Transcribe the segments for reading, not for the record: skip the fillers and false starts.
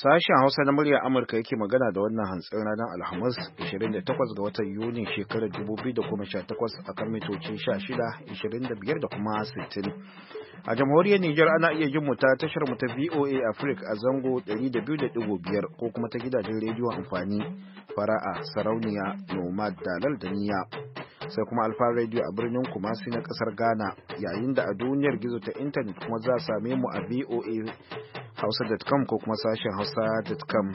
Sashen Hausa na muryar Amurka yake magana da wannan hantsin ranar Alhamis 28 ga watan Yuni shekarar 2018 a kan mitoci 16, 25 da kuma 60. A jamhuriyar Nijar ana iya jin mu ta tashar mu ta VOA Africa a zango 200.5 ko kuma ta gidajen rediyo amfani fara'a, sarauniya, nomad, dalal da niya. Sai kuma Alfa Radio a birnin Kumasi na kasar Ghana, yayin da a duniyar gizo ta intanet kuma za a same mu a VOA hausa.com ko kuma sashen hausa.com.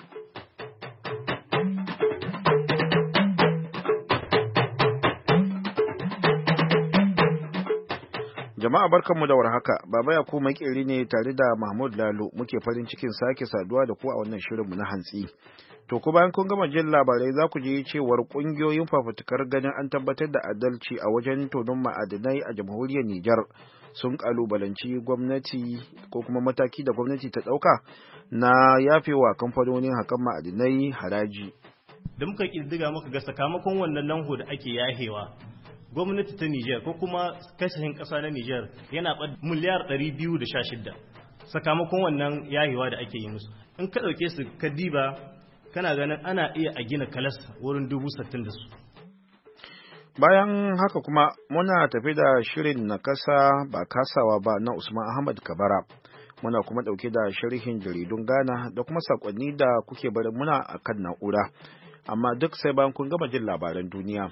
Jama'a barkanmu da warhaka, Baba Yakubu Makeri ne tare da Mahmud Lalo muke farin cikin sake saduwa da ku a wannan shirinmu na hantsi. To ku bayan kun gama jin labarai za ku ji cewar kungiyoyin fafutukar ganin an tabbatar da adalci a wajen tonon ma'adinai a jamhuriyar Nijar sun kalubalanci gwamnati ko kuma mataki da gwamnati ta ɗauka na yafewa kamfanonin hakan ma'adinai haraji. Da muka ƙiddiga muka ga sakamakon wannan lanho da ake yahewa, gwamnati ta Nijar ko kuma kasashen ƙasa na Nijar yana miliyar 216 sakamakon wannan yahewa da ake yi musu. In ka ɗauke su ka diba kana ganin ana iya a gina kalas wurin 60,000 da su. Bayan haka kuma muna tafi da shirin na kasa ba kasawa ba na Usman Ahmad Kabara. Muna kuma ɗauke da sharhin jaridun Ghana da kuma sakonni da kuke bari muna a kan na'ura. Amma duk sai bayan kun gama jin labaran duniya.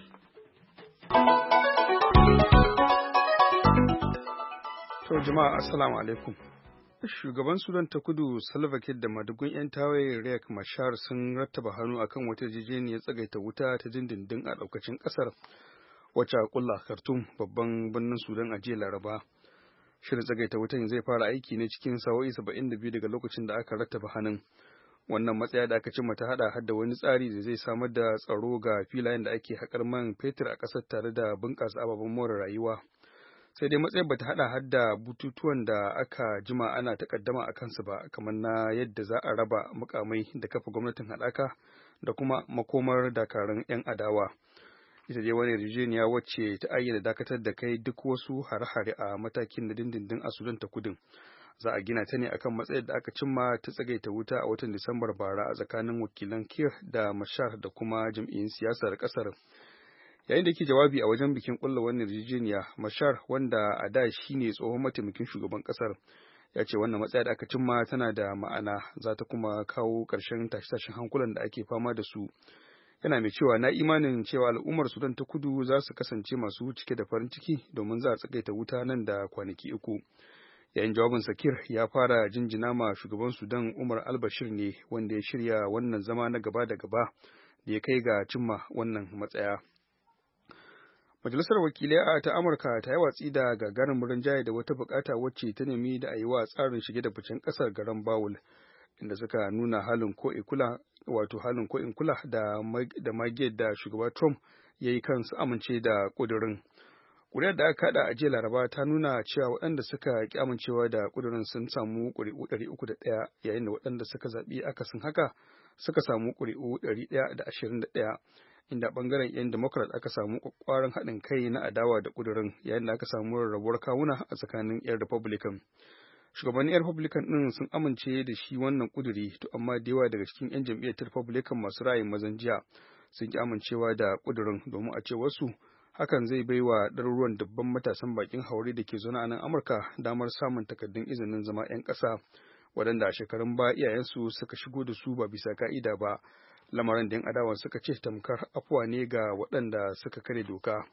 To jama'a assalamu alaikum. Shugaban Sudan ta Kudu Salva Kiir da madugun 'yan tawaye Riek Machar sun rattaba hannu akan wata yarjejeniyar tsagaita wuta ta dindindin a daukacin kasar wacce a kulla Khartoum babban birnin Sudan a jiya Laraba. Shirin tsagaita wutan zai fara aiki ne cikin sa'o'i 72 daga lokacin da aka rattaba hannun. Wannan matsaya da aka cimma ta hada da wani tsari da zai samar da tsaro ga filayen da ake haƙar man fetur a ƙasar tare da bunƙasa ababen more rayuwa. Sai dai matsayin bata hada da bututuwan da aka jima ana takaddama a kansu ba, kamar na yadda za a raba mukamai da kafa gwamnatin haɗaka da kuma makomar dakarun 'yan adawa. Ita dai wani yarjejeniya wacce ta ayyana dakatar da kai duk wasu hare-hare a matakin na dindindin a Sudan ta Kudin. Za a gina ta ne akan matsayar da aka cimma ta tsagaita wuta a watan Disambar bara a tsakanin wakilan Kiir da Machar da kuma jam'iyyun siyasar ƙasar. Yayin da yake jawabi a wajen bikin kulla wannan yarjejeniya, Machar wanda a da shine tsohon mataimakin shugaban kasar ya ce wannan matsaya da aka cimma tana da ma'ana, za ta kuma kawo ƙarshen tashe-tashen hankulan da ake fama da su. Yana mai cewa na imanin cewa al'ummar Sudan ta Kudu za su kasance masu cike da farin ciki domin za a tsagaita wuta nan da kwanaki 3. Yayin jawabin Kiir ya fara jinjina ma shugaban Sudan Umar al-Bashir ne wanda ya shirya wannan zama na gaba da gaba da ya kai ga cimma wannan matsaya. Majalisar Wakilai ta Amurka ta yi watsi da gagarumin rinjaye da wata bukata wacce ta nemi da a yi wa tsarin shige da ficen kasar garan Bawul, inda suka nuna halin ko in kula da magiyar da shugaba Trump ya yi kansu amince da ƙudurin. Ƙuri'ar da aka haɗa a jiya Laraba ta nuna cewa waɗanda suka ƙi amincewa da ƙudurin sun samu ƙuri'u 301 yayin da waɗanda suka zaɓi akasin haka suka samu ƙuri'u 121. Inda ɓangaren 'yan Democrat aka samu ƙwaƙƙwaran haɗin kai na adawa da ƙudurin yayin da aka samu rarrabuwar kawuna a tsakanin 'yan Republican. Shugabannin 'yan Republican ɗin sun amince da shi wannan ƙuduri, to amma da yawa daga cikin 'yan jam'iyyar Republican masu ra'ayin mazan jiya sun ƙi amincewa da ƙudurin domin a ce wasu hakan zai bai wa ɗaruruwan dubban matasan bakin haure da ke zaune a nan Amurka damar samun takardun izinin zama 'yan ƙasa waɗanda a shekarun baya iyayensu suka shigo da su ba bisa ka'ida ba. Lamarin da 'yan adawan suka ce tamkar afuwa ne ga waɗanda suka kare doka.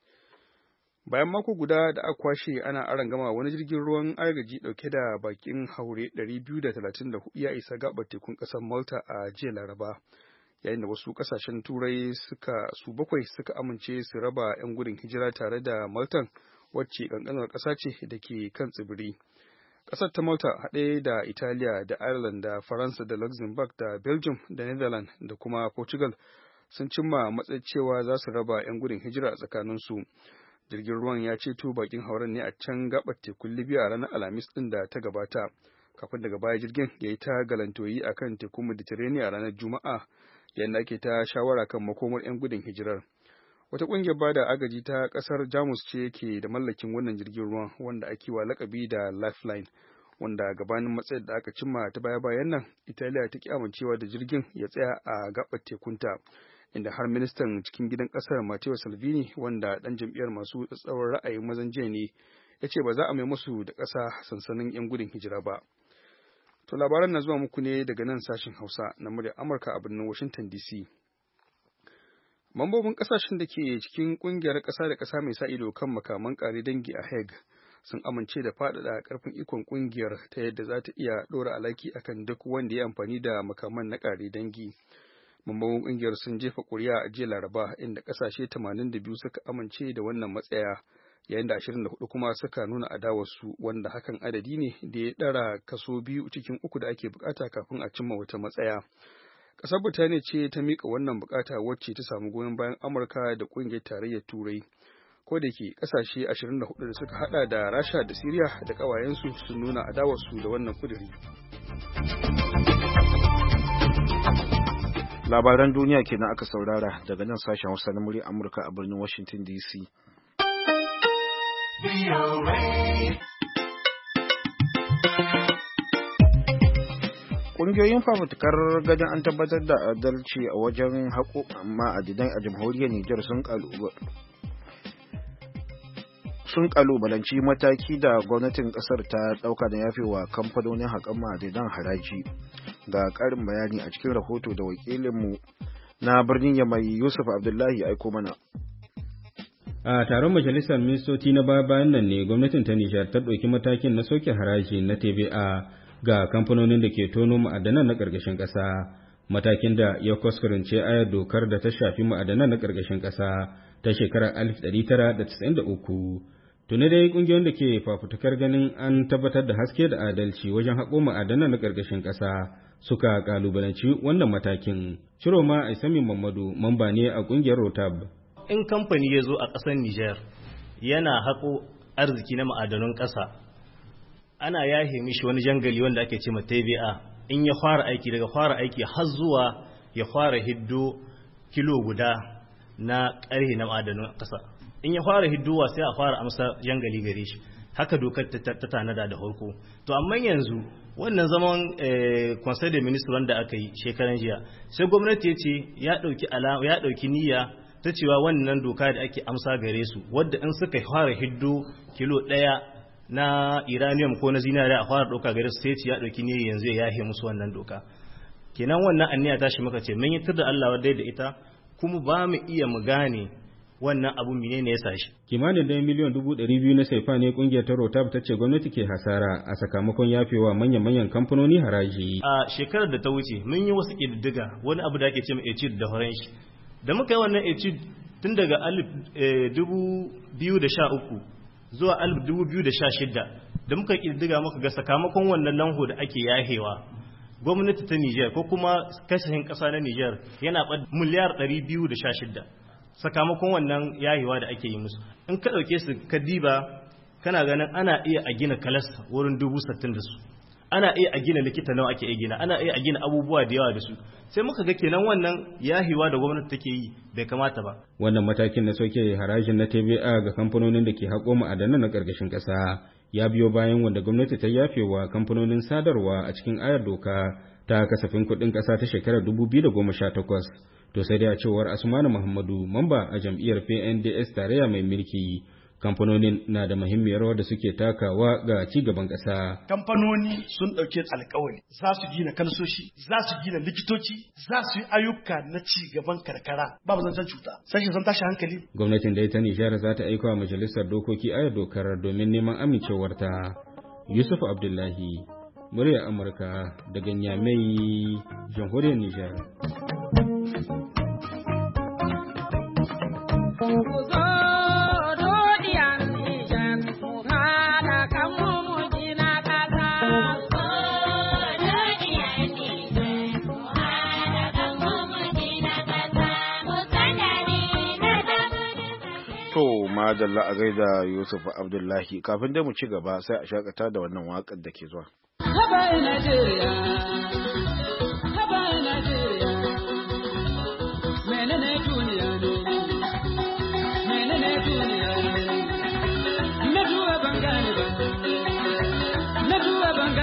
Bayan mako guda da aka kwashe ana arangama, wani jirgin ruwan agaji ɗauke da bakin haure 234 ya isa gaɓar tekun ƙasar Malta a jiya Laraba, yayin da wasu ƙasashen Turai su bakwai suka amince su raba 'yan gudun hijira tare da Maltan wacce ƙanƙanar ƙasa ce da ke kan tsibiri. Ƙasar ta Malta haɗe da Italiya da Ireland da Faransa da Luxembourg da Belgium da Netherlands da kuma Portugal sun cimma matsayin cewa za su raba 'yan gudun hijira a tsakaninsu. Jirgin ruwan ya ceto bakin hauren ne a can gaɓar tekun Libya a ranar Alhamis ɗin da ta gabata, kafin daga baya jirgin ya yi ta galantoyi a kan tekun Mediterranean a ranar Juma'a, yayin da ake ta shawara kan makomar 'yan gudun hijirar. Wata ƙungiyar bada agaji ta ƙasar Jamus ce ke da mallakin wannan jirgin ruwan wanda ake wa lakabi da Lifeline, wanda gabanin matsayar da aka cimma ta baya-bayan nan Italiya ta ki amincewa da jirgin ya tsaya a gaɓar tekunta, inda har ministan cikin gidan ƙasar Matteo Salvini, wanda ɗan jam'iyyar masu tsatsauran ra'ayin mazan jiya ne, ya ce ba za a mai musu da ƙasa sansanin 'yan gudun hijira ba. To labaran na zuwa muku ne daga nan sashen Hausa na muryar Amurka a birnin Washington DC. Mambobin ƙasashen da ke cikin ƙungiyar ƙasa da ƙasa mai sa ido kan makaman ƙare dangi a Hague sun amince da faɗaɗa ƙarfin ikon ƙungiyar ta yadda za ta iya ɗora alaki akan duk wanda ya amfani da makaman na ƙare dangi. Mambobin ƙungiyar sun jefa ƙuri'a a jiya Laraba, inda ƙasashe 82 suka amince da wannan matsaya, yayin da 24 kuma suka nuna adawarsu, wanda hakan adadi ne da ya ɗara kaso 2 cikin 3 da ake bukata kafin a cimma wata matsaya. Ƙasar Birtaniya ce ta miƙa wannan bukata, wacce ta samu goyon bayan Amurka da ƙungiyar tarayyar Turai. Ko da ke ƙasashe 24 da suka hada da Rasha da Siriya da ƙawayensu sun nuna adawarsu da wannan kuduri. Labaran duniya kenan aka saurara daga nan sashen Hausa na muryar Amurka a birnin Washington DC. Ƙungiyoyin fafutukar ganin an tabbatar da adalci a wajen haƙo ma'adinai a jamhuriyar Nijar sun kalubalanci mataki da gwamnatin ƙasar ta ɗauka da yafewa kamfanonin haƙan ma'adinan haraji. Ga ƙarin bayani a cikin rahoto da wakilinmu na birnin Yamai Yusuf Abdullahi aiko mana. A taron majalisar ministoci na baya-bayan nan ne gwamnatin ta Nijar ta ɗauki matakin na soke haraji na TVA ga kamfanonin da ke tono ma'adanan na ƙarƙashin ƙasa, matakin da ya kuskurance ayar dokar da ta shafi ma'adanan na ƙarƙashin ƙasa ta shekarar 1993. Tuni dai ƙungiyoyin da ke fafutukar ganin an tabbatar da haske da adalci wajen haƙo ma'adanan na ƙarƙashin ƙasa suka ƙalubalanci wannan matakin. Ciroma Aisami Mamadu mamba ne a ƙungiyar Rotab. In kamfani ya zo a ƙasar Nijar yana haƙo arziki na ma'adanan ƙasa, ana yahe mishi wani jangali wanda ake ce ma TVA in ya fara aiki, daga fara aiki har zuwa ya fara hiddo kilo guda na ƙarhe na ma'adanan ƙasa. In ya fara hiddowa sai a fara amsa jangali gare shi. Haka dokar ta tanada da farko. To amma yanzu wannan zaman Conseil des Ministres wanda aka yi shekaran jiya, sai gwamnati ya ce ya ɗauki niyya ta cewa wannan doka da ake amsa gare su, wadda in suka fara hiddo kilo 1 na uranium ko na zinariya a fara doka gare su, sai ya dauki ne yanzu ya yahe musu wannan doka. Kenan wannan anniya tashi muka ce mun yi tar da Allah wadai da ita, kuma ba mu iya mu gane wannan abu menene ya sashi. Kimanin da miliyan 200,000 na saifa ne kungiyar ta Rotab ta ce gwamnati ke hasara a sakamakon yafewa manyan kamfanoni haraji. A shekarar da ta wuce mun yi wasu kididdiga, wani abu da ake ce mai etude da horon shi. Da muka yi wannan etude tun daga 2013 zuwa 2016, da muka kididdiga muka ga sakamakon wannan lanho da ake yahewa, gwamnati ta Niger ko kuma kasashen ƙasa na Niger yana miliyar 216 sakamakon wannan yahewa da ake yi musu. In ka ɗauke su ka diba, kana ganin ana iya a gina kalas wurin 60,000 da su, ana iya a gina likita nawa ake gina, ana iya a gina abubuwa da yawa da su. Sai muka ga kenan wannan yahiwa da gwamnati take yi bai kamata ba. Wannan matakin na soke harajin na TVA ga kamfanonin da ke haƙo ma'adanan na ƙarƙashin ƙasa ya biyo bayan wanda gwamnati ta yafewa kamfanonin sadarwa a cikin ayar doka ta kasafin kuɗin ƙasa ta shekarar 2018. To sai dai a cewar Asmanu Muhammadu, mamba a jam'iyyar PNDS tarayya mai mulki, kamfanonin na da muhimmiyar rawar da suke takawa ga ci gaban ƙasa. Kamfanoni sun ɗauke alƙawari za su gina kansoshi, za su gina likitoci, za su yi ayyuka na ci gaban karkara, babu zancen cuta, sai sun tashi hankali. Gwamnatin da ta Nijar za ta aika wa majalisar dokoki ayar dokar domin neman amincewarta. Yusuf Abdullahi, murya Amurka daga Niamey, jamhuriyar Nijar. Madalla a gaida Yusuf Abdullahi. Kafin dai mu ci gaba sai a shakata da wannan waƙar da ke zuwa. Haba Najeriya, haba Najeriya, menene duniya ne, menene duniya ne, na duba ban gane ba, na duba ban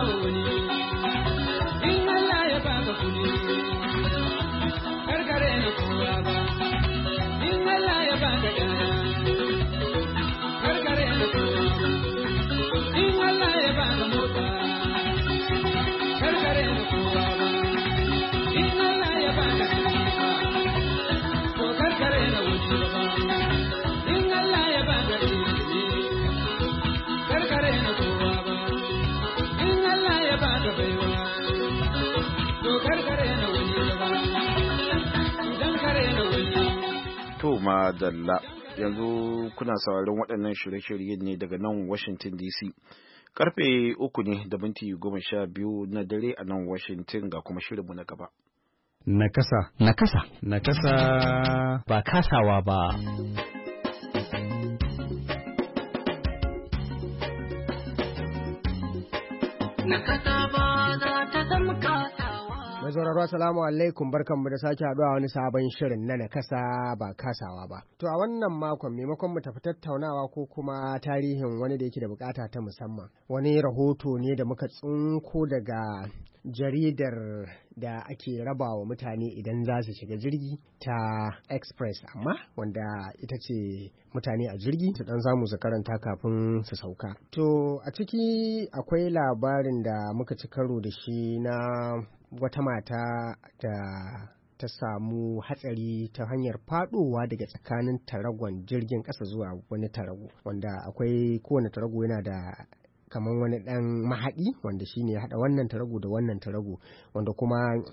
wa wani in Allah ya baka kuɗi karkare na kowa ba in Allah ya baka ƴaƴa karkare na kowa ba in Allah ya baka mota karkare na kowa ba in Allah ya baka katifa to karkare na wani ba in Allah ya baka ilimi karkare na kowa ba in Allah ya baka baiwa to karkare na wani ba idan kare na wani to madalla yanzu kuna sauraron waɗannan shirye-shirye ne daga nan Washington DC. Karfe 3:12 na dare a nan Washington ga kuma shirinmu na gaba. Nakasa. Ba kasawa ba. nakasa ba za ta zama kasawa. Mai sauraro assalamu alaikum barkanmu da sake haɗuwa wani sabon shirin na nakasa ba kasawa ba. To a wannan makon maimakon mu tafi tattaunawa ko kuma tarihin wani da yake da bukata ta musamman. Wani rahoto ne da muka tsinko daga jaridar da ake raba wa mutane idan za su shiga jirgi ta express amma wanda ita ce mutane a jirgi su dan samu su karanta kafin su sauka. To a ciki akwai labarin da muka ci karo da shi na wata mata da ta samu hatsari ta hanyar fadowa daga tsakanin taragon jirgin ƙasa zuwa wani tarago wanda akwai kowane tarago yana da kamar wani ɗan mahaɗi wanda shi ne ya haɗa wannan tarago da wannan tarago wanda kuma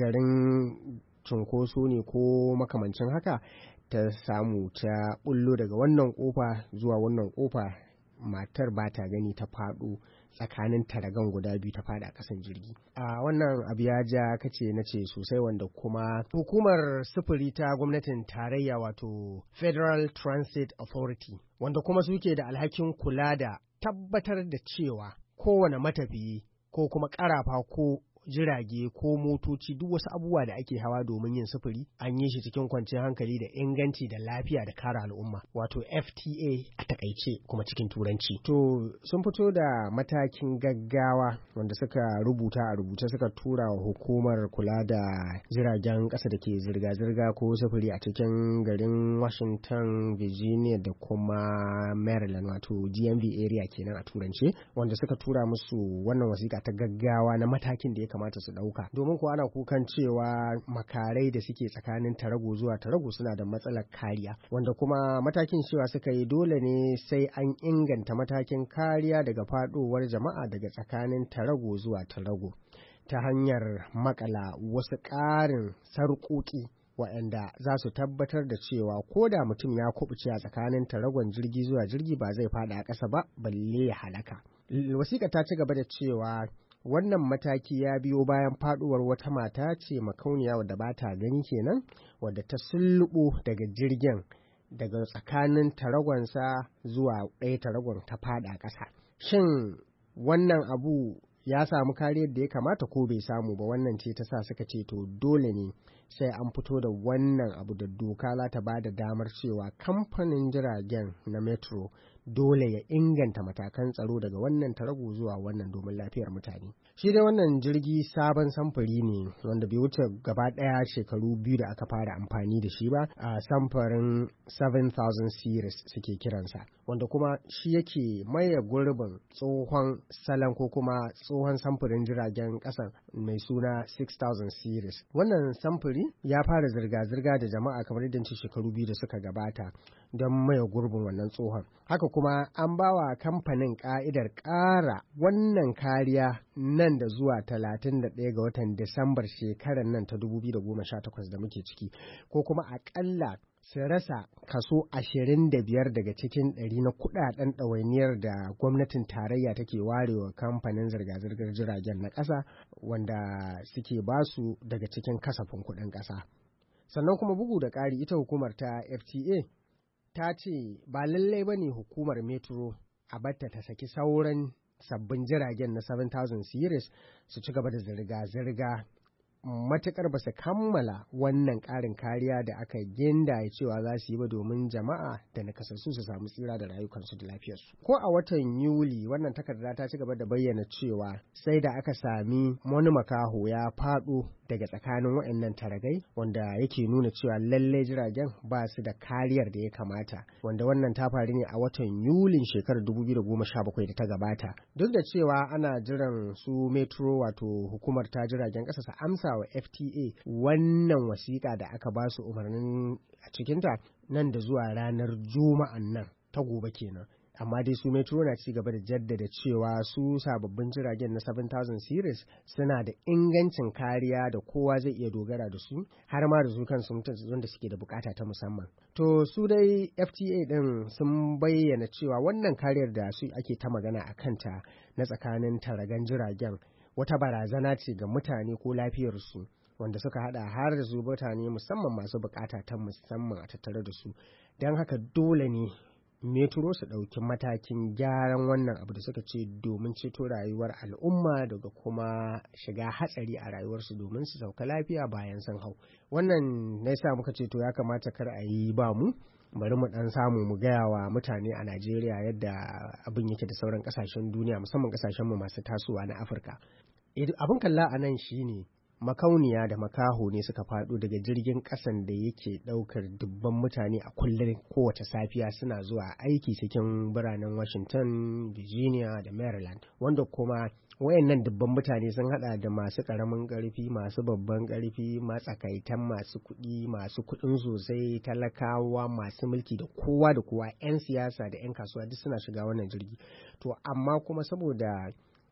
garin cunkoso ne ko makamancin haka ta samu ta bullo daga wannan ƙofa zuwa wannan ƙofa matar ba ta gani ta faɗo tsakanin taragan guda biyu ta faɗa ƙasan jirgi. A wannan abu ya ja kace na ce sosai wanda kuma hukumar sufuri ta gwamnatin tarayya wato Federal Transit Authority wanda kuma suke da alhakin kula da tabbatar da cewa kowane matafiyi ko kuma ƙarafa ko jirage ko motoci duk wasu abubuwa da ake hawa domin yin sufuri an yi shi cikin kwanciyar hankali da inganci da lafiya da kare al'umma wato FTA a takaice kuma cikin turanci. To sun fito da matakin gaggawa wanda suka rubuta a rubuce suka tura wa hukumar kula da jiragen ƙasa da ke zirga-zirga ko sufuri a cikin garin Washington, Virginia da kuma Maryland wato DMV area kenan a turance wanda suka tura musu wannan wasiƙa ta gaggawa na matakin da ya kamata su ɗauka domin ko ana kukan cewa makarai da suke tsakanin tarago zuwa tarago suna da matsalar kariya wanda kuma matakin cewa suka yi dole ne sai an inganta matakin kariya daga faɗowar jama'a daga tsakanin tarago zuwa tarago ta hanyar makala wasu ƙarin sarƙoƙi waɗanda za su tabbatar da cewa ko da mutum ya kubuce a tsakanin taragon jirgi zuwa jirgi ba zai faɗa a ƙasa ba balle ya halaka. Wasiƙa ta ci gaba da cewa wannan mataki ya biyo bayan faduwar wata mata ce makauniya wadda ba ta gani kenan wadda ta sulluɓo daga jirgin daga tsakanin taragonsa zuwa ɗaya taragon ta fada ƙasa. Shin wannan abu ya samu kariyar da ya kamata ko bai samu ba wannan ce ta sa suka ce to dole ne sai an fito da wannan abu da doka za ta ba da damar cewa kamfanin jiragen na metro dole ya inganta matakan tsaro daga wannan tarago zuwa wannan domin lafiyar mutane. Shi dai wannan jirgi sabon samfuri ne wanda bai wuce gaba ɗaya shekaru 2 da aka fara amfani da shi ba a samfurin 7000 series suke kiransa wanda kuma shi yake maye gurbin tsohon salon ko kuma tsohon samfurin jiragen ƙasa mai suna 6000 series. Wannan samfuri ya fara zirga-zirga da jama'a kamar yadda shekaru 2 da suka gabata don maye gurbin wannan tsohon. Haka kuma an bawa kamfanin ka'idar ƙara wannan kariya nan da zuwa 31 ga watan Disambar shekarar nan ta 2018 da muke ciki ko kuma aƙalla su rasa kaso 25 daga cikin 100 na kudaden ɗawainiyar da gwamnatin tarayya take warewa kamfanin zirga-zirgar jiragen na ƙasa wanda suke basu daga cikin kasafin kuɗin ƙasa. Sannan kuma bugu da ƙari ita hukumar ta FTA ta ce ba lallai ba ne hukumar metro a batta ta saki sauran sabbin jiragen na 7000 series su ci gaba da zirga-zirga matukar ba su kammala wannan ƙarin kariya da aka ginda cewa za su yi ba domin jama'a da nakasassu su samu tsira da rayukansu da lafiyarsu. Ko a watan Yuli wannan takarda ta ci gaba da bayyana cewa sai da aka sami wani makaho ya faɗo daga tsakanin waɗannan taragai wanda yake nuna cewa lallai jiragen ba su da kariyar da ya kamata, wanda wannan ta faru ne a watan Yulin shekarar 2017 da ta gabata. Duk da cewa ana jiran su Metro wato hukumar ta jiragen ƙasa su amsa wa FTA wannan wasiƙa da aka ba su umarnin a cikinta nan da zuwa ranar Juma'an nan ta gobe kenan. Amma dai su Metro na ci gaba da jaddada cewa su sababbin jiragen na 7000 series suna da ingancin kariya da kowa zai iya dogara da su, har ma da su kansu wanda suke da bukata ta musamman. To su dai FTA din sun bayyana cewa wannan kariyar da su ake ta magana a kanta na tsakanin taragan jiragen wata barazana ce ga mutane ko lafiyarsu, wanda suka hada har da su mutane musamman masu bukata ta musamman a tattare da su. Don haka dole ne Metro su ɗauki matakin gyaran wannan abu da suka ce domin ceto rayuwar al'umma daga kuma shiga hatsari a rayuwarsu domin su sauka lafiya bayan sun hau. Wannan na sa muka ce to ya kamata kar a yi ba mu, bari mu ɗan samu mu gaya wa mutane a Najeriya yadda abin yake da sauran ƙasashen duniya musamman ƙasashenmu masu tasowa na Afirka. Abin kalla a nan shine makauniya da makaho ne suka faɗo daga jirgin ƙasan da yake ɗaukar dubban mutane a kullum kowace safiya suna zuwa aiki cikin biranen Washington, Virginia da Maryland, wanda kuma wayannan dubban mutane sun hada da masu ƙaramin ƙarfi, masu babban ƙarfi, matsakaitan masu kuɗin sosai, talakawa, masu mulki da kowa, 'yan siyasa da 'yan kasuwa duk suna shiga wannan jirgi. To amma kuma saboda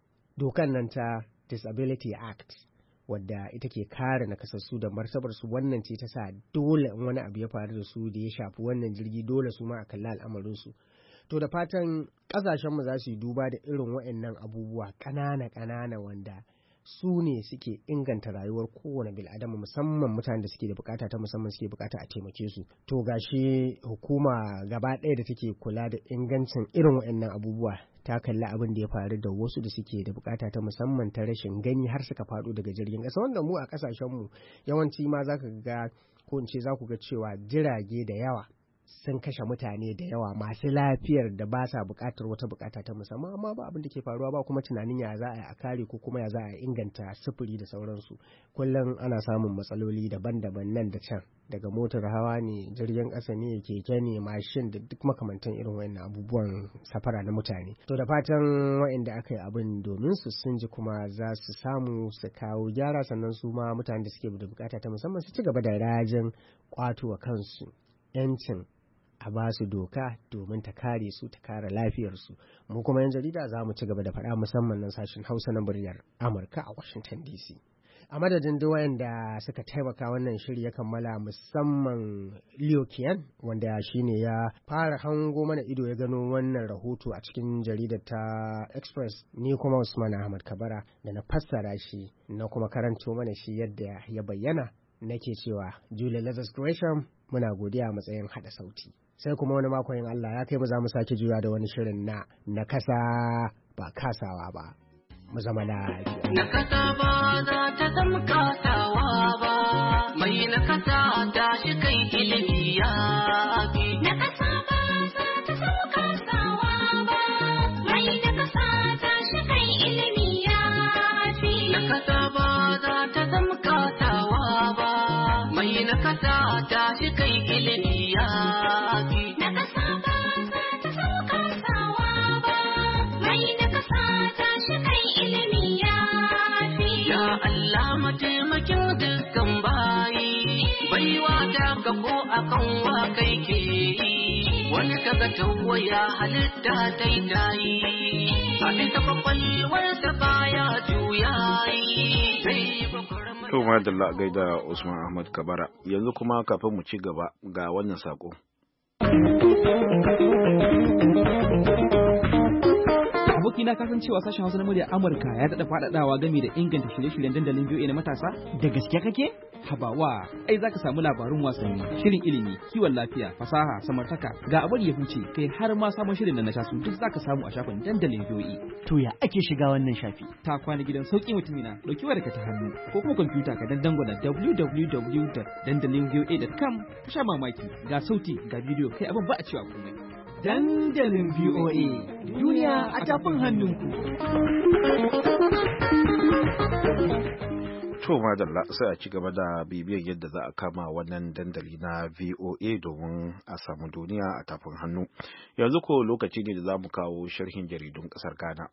dokan nan ta Disability Act wadda ita ke kare nakasassu da martabar su, wannan ce ta sa dole in wani abu ya faru da su da ya shafi wannan jirgi dole su ma a kalli al'amarin su. To da fatan kasashen mu za su yi duba da irin waɗannan abubuwa ƙanana wanda su ne suke inganta rayuwar kowane bil'adama musamman mutanen da suke da bukata ta musamman suke bukata a taimake su. To gashi hukuma gaba ɗaya da take kula da ingancin irin waɗannan abubuwa ta kalli abin da ya faru da wasu da suke da bukata ta musamman ta rashin gani har suka faɗo daga jirgin ƙasa, wanda mu a ƙasashenmu yawanci ma za ka ga ko in ce za ku ga cewa jirage da yawa sun kashe mutane da yawa masu lafiyar da ba sa buƙatar wata buƙata ta musamman, amma ba abin da ke faruwa ba kuma tunanin ya za a yi a kare ko kuma ya za a inganta sufuri da sauransu. Kullum ana samun matsaloli daban-daban nan da can, daga motar hawa ne, jirgin ƙasa ne, keke ne, mashin da duk makamantan irin wayannan abubuwan safara na mutane. To da fatan wayanda aka yi abin domin su sun ji kuma za su samu su kawo gyara, sannan su ma mutanen da suke da buƙata ta musamman su ci gaba da rajin ƙwato wa kansu 'yancin a ba su doka domin ta kare su, ta kare lafiyarsu. Mu kuma yan jarida za mu ci gaba da faɗa musamman nan sashen Hausa na muryar Amurka a Washington DC. A madadin duk wayanda suka taimaka wannan shiri ya kammala, musamman Leo Kian wanda shine ya fara hango mana ido ya gano wannan rahoto a cikin jaridar ta Express, ni kuma Usman Ahmad Kabara da na fassara shi na kuma karanto mana shi yadda ya bayyana, nake cewa Julia Lazarus Gresham muna godiya a matsayin hada sauti. Sai kuma wani makon in Allah ya kai mu za mu sake juya da wani shirin na kasa ba kasawa ba. Mu zama lafiya. Na kasa ba za ta zama kasawa ba, mai na kasa ta shi kai ilimi ya fi. Na kasa ba za ta zama kasawa ba, mai na kasa ta shi kai ilimi ya fi. Na kasa ba za ta zama kasawa ba, mai na kasa ta shi kai ilimi ya fi. Na kasa ba za ta zama kasawa ba, mai na kasa ta shi kai ilimi ya fi. Ya Allah mataimakin dukkan bayi, baiwa ta ka ko akan wa kai ke yi, wani kaga tawaya halitta ta yi, a bisa kwakwalwarsa baya juyayi. To madalla gaida Usman Ahmad Kabara. Yanzu kuma kafin mu ci gaba ga wannan sako. Abokina ka san cewa sashen Hausa na muryar Amurka ya daɗa faɗaɗawa game da inganta shirye-shiryen dandalin VOA na matasa? Da gaske kake? Habawa, ai zaka samu labarun wasanni, shirin ilimi, kiwon lafiya, fasaha, samartaka, ga abar ya huce, kai har ma sabon shirin da na sha su duk zaka samu a shafin dandalin VOA. To ya ake shiga wannan shafi? Ta kwana gidan sauki mutumina, dauki wayarka ta hannu ko kuma kwamfuta ka dangwala www.dandalinvoa.com ka sha mamaki, ga sauti, ga bidiyo, kai abin ba a cewa komai. Dandalin VOA, duniya a tafin hannunku. To madalla sai a ci gaba da bibiyar yadda za a kama wannan dandali na VOA domin a samu duniya a tafin hannu. Yanzu ko lokaci ne da za mu kawo sharhin jaridun ƙasar Ghana.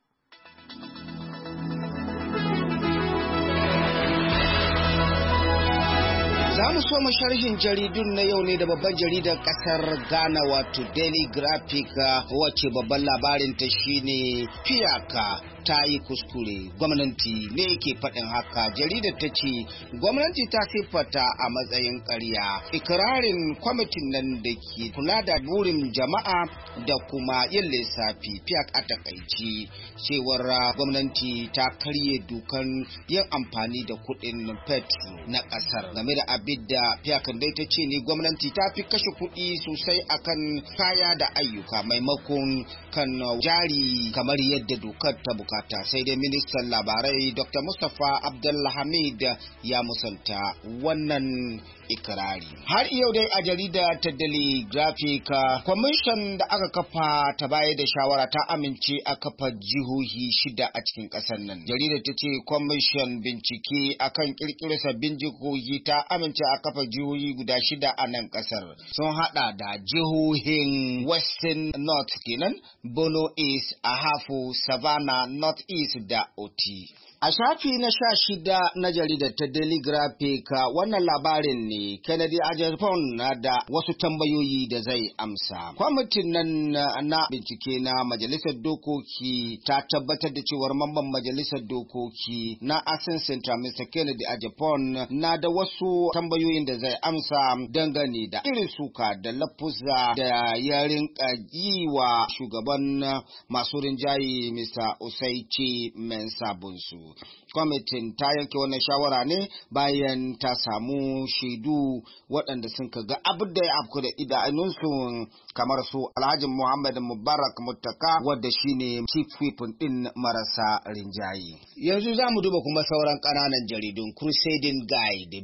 Za mu so sharhin jaridun na yau ne da babban jaridar kasar Ghana wato Daily Graphic wacce babban labarin ta shine Fiyaka ta yi kuskure. Gwamnati ne ke faɗin haka. Jaridar ta ce gwamnati ta siffata a matsayin ƙarya ikirarin kwamitin nan da ke kula da burin jama'a da kuma yin lissafi. Fiyak a takaici cewar gwamnati ta karye dukan yin amfani da kuɗin fetur na ƙasar. Game da abin da Fiyakan dai ta ce ne gwamnati ta fi kashe kuɗi sosai akan kaya da ayyuka maimakon kan jari kamar yadda dokar ta bukata. Sai dai ministan labarai Dr. Mustapha Abdulhamid ya musanta wannan ikirari. Har yau dai a jarida ta Daily Graphic kwamishin da aka kafa ta baya da shawara ta amince a kafa jihohi 6 a cikin ƙasar nan. Jaridar ta ce kwamishin bincike akan kirkirar sabbin jihohi ta amince a kafa jihohi guda 6 a nan ƙasar. Sun hada da jihohin Western North kenan, Bono East, Ahafo, Savannah, North East da Oti. A shafi na 16 na jaridar ta Daily Graphic wannan labarin ne Kennedy Ajapon na da wasu tambayoyi da zai amsa. Kwamitin nan na bincike na Majalisar Dokoki ta tabbatar da cewar mamban Majalisar Dokoki na Asin Central Mr. Kennedy Ajapon na da wasu tambayoyin da zai amsa dangane da irin suka da lafuzza da ya rinka yi wa shugaban masu rinjaye Mr. Osaichi Mensah-Bonsu. Kwamitin ta yanke wannan shawara ne bayan ta samu shaidu waɗanda sun ga abin da ya afku da idanunsu kamar su Alhaji Muhammad Mubarak Muttaka wadda shine chief whip din marasa rinjaye. Yanzu za mu duba kuma sauran ƙananan jaridun Crusading Guide,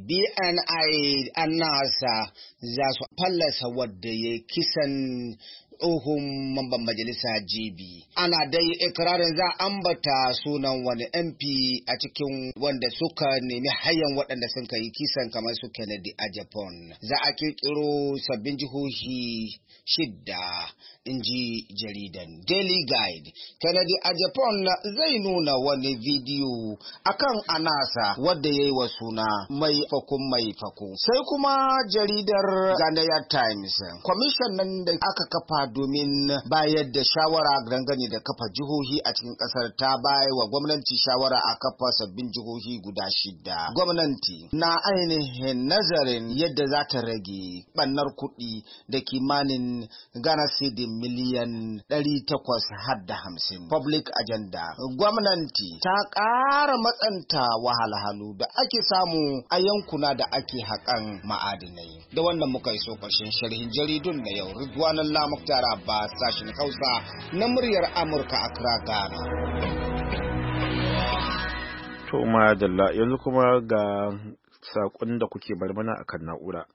BNI Annasa za su fallasa wadda ya kisan tsohon mamban majalisa GB. Ana dai ikirarin za ambata sunan wani MP a cikin wanda suka nemi hayan waɗanda sun kai kisan kamar su Kennedy Ajapon. Za a kirkiro sabbin jihohi 6 inji jaridan Daily Guide. Kennedy Ajapon zai nuna wani bidiyo akan Anasa wadda ya yi wa suna mai fako. Sai kuma jaridar Ghanaian Times. Kwamishin nan da aka kafa domin bayar da shawara dangane da kafa jihohi a cikin kasar ta bayar wa gwamnati shawara a kafa sabbin jihohi guda 6. Gwamnati na ainihin nazarin yadda za ta rage bannar kuɗi da kimanin Ghana cedi miliyan 850. Public agenda. Gwamnati ta ƙara matsanta wahalhalu da ake samu a yankuna da ake haƙan ma'adinai. Da wannan muka yi so ƙarshen sharhin jaridun na yau. Ridwanan Lamuktar Abbas, sashen Hausa na muryar Amurka, Accra, Ghana. To madalla, yanzu kuma ga saƙon da kuke bar mana akan na'ura.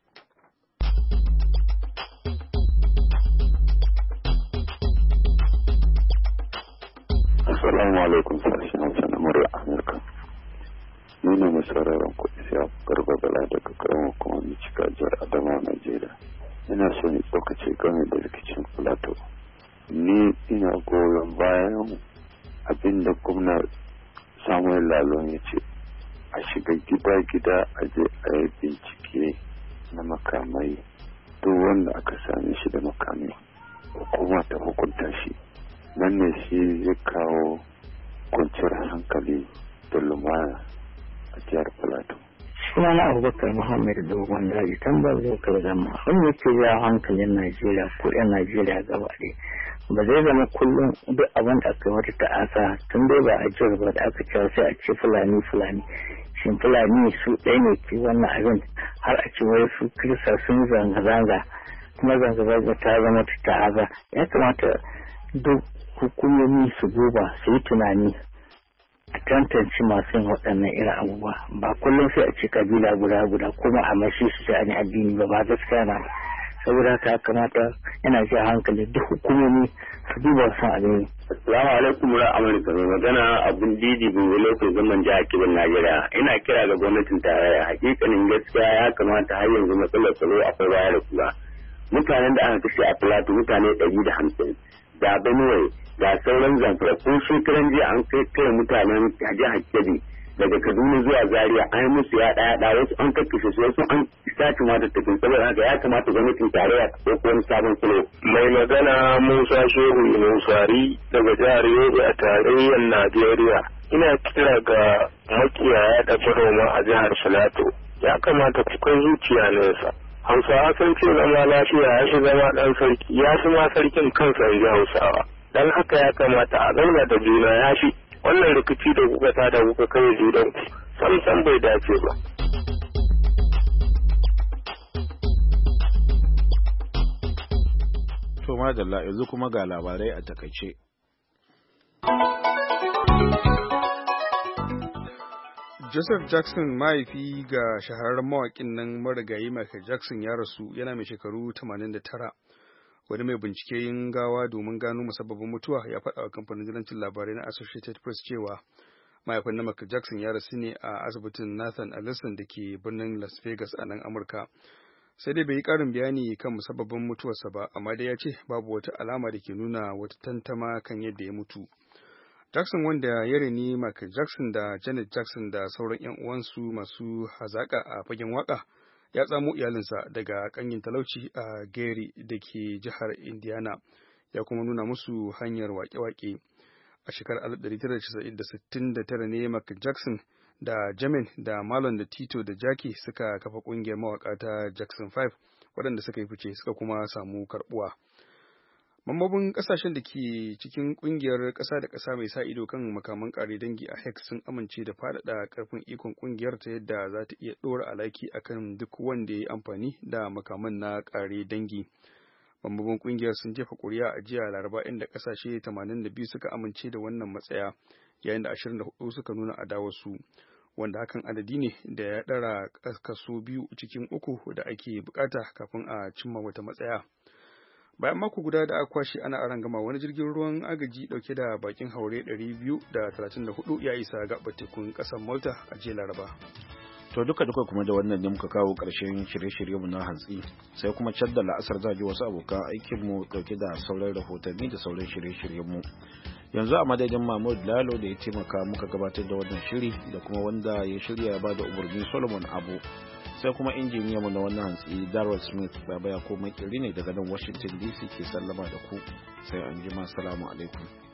Assalamu alaikum, sashen Hausa na muryar Amurka. Ni ne mai sauraron kuɗi sai Garba Bala daga ƙaramin kuma mai cika jihar Adamawa, Najeriya. Ina so ne tsokace game da rikicin Plateau. Ni ina goyon bayan abinda gwamna Samuel Lalong ya ce a shiga gida-gida a je a yi bincike na makamai. Duk wanda aka same shi da makamai, hukuma ta hukunta shi. Nan ne shi zai kawo kwanciyar hankali da lumana a jihar Plateau. Sunana Abubakar Muhammad Dogon Daji tambar zai zama wanda yake jawo hankalin Najeriya ko 'yan Najeriya gaba ɗaya. Ba zai zama kullum duk abin da aka wata ta'asa tun dai ba a jihar ba da aka cewa sai a ce Fulani. shin Fulani su ɗaya ne ke wannan abin har a ce wai su Kirista sun zanga-zanga kuma zanga-zanga ta zama ta ta'aza. Ya kamata duk hukumomi su duba su yi tunani a tantance masu yin waɗannan irin abubuwa, ba kullum sai a ce kabila guda kuma a mashi su sai an yi addini ba gaskiya na. Saboda haka kamata yana ji hankali duk hukumomi su duba son abin. Assalamu alaikum wa Amurka, mai magana abun didi bungalo ko zaman jihar Kebbi Najeriya. Ina kira ga gwamnatin tarayya, hakikanin gaskiya ya kamata har yanzu matsalar tsaro akwai baya da kula. Mutanen da aka kashe a Plateau mutane 150 da Benue da sauran Zamfara ko shekaran jiya an kai mutanen jihar Kebbi daga Kaduna zuwa Zaria an yi musu yaɗa wasu an kakkashe su wasu an sace ma tattakin saboda haka ya kamata gwamnatin tarayya ta ɗauko wani sabon salo. Mai magana Musa Shehu Nusari daga jihar Yobe a tarayyar Najeriya. Ina kira ga makiyaya da manoma a jihar Filato. Ya kamata ku kai zuciya nesa. Hausawa sun ce zama lafiya ya fi zama ɗan sarki ya fi ma sarkin kansa in ji Hausawa. Dan haka ya kamata a zauna da juna ya fi. Wannan rikici da kuka tada kuka kai judanku sam bai dace ba. To madalla yanzu kuma ga labarai a takaice. Joseph Jackson mahaifi ga shahararren mawaƙin nan marigayi Michael Jackson ya rasu yana mai shekaru 89. Wani mai bincike yin gawa domin gano musabbabin mutuwa ya faɗa wa kamfanin dillancin labarai na Associated Press cewa mahaifin na Michael Jackson ya rasu ne a asibitin Nathan Allison da ke birnin Las Vegas a nan Amurka. Sai dai bai yi ƙarin bayani kan musabbabin mutuwarsa ba, amma dai ya ce babu wata alama da ke nuna wata tantama kan yadda ya mutu. Jackson, wanda ya reni Michael Jackson da Janet Jackson da sauran 'yan uwansu masu hazaƙa a fagen waƙa, ya tsamo iyalinsa daga ƙangin talauci a Gary da ke jihar Indiana, ya kuma nuna musu hanyar waƙe-waƙe. A shekarar 1969 ne Michael Jackson da Jamin da Marlon da Tito da Jackie suka kafa ƙungiyar mawaƙa ta Jackson 5 waɗanda suka yi fice suka kuma samu karɓuwa. Mambobin ƙasashen da ke cikin ƙungiyar ƙasa da ƙasa mai sa ido kan makaman ƙare dangi a HEC sun amince da faɗaɗa ƙarfin ikon ƙungiyar ta yadda za ta iya ɗora alaki akan duk wanda ya yi amfani da makaman na ƙare dangi. Mambobin ƙungiyar sun jefa ƙuri'a a jiya Laraba inda ƙasashe 82 suka amince da wannan matsaya yayin da 24 suka nuna adawarsu, wanda hakan adadi ne da ya ɗara kaso 2 cikin 3 da ake bukata kafin a cimma wata matsaya. Bayan mako guda da aka kwashe ana arangama, wani jirgin ruwan agaji dauke da bakin haure 234 ya isa gaɓar tekun ƙasar Malta a jiya Laraba. To duka kuma da wannan ne muka kawo ƙarshen shirye-shiryenmu na hantsi, sai kuma can da la'asar za ji wasu abokan aikinmu dauke da sauran rahotanni da sauran shirye-shiryenmu. Yanzu a madadin Mahmud Lalo da ya taimaka muka gabatar da wannan shiri da kuma wanda ya shirya ya bada umarni Solomon Abu, sai kuma injiniyanmu na wannan hantsi Darrell Smith, baba ya ko makiri ne daga nan Washington DC ke sallama da ku, sai an jima, salamu alaikum.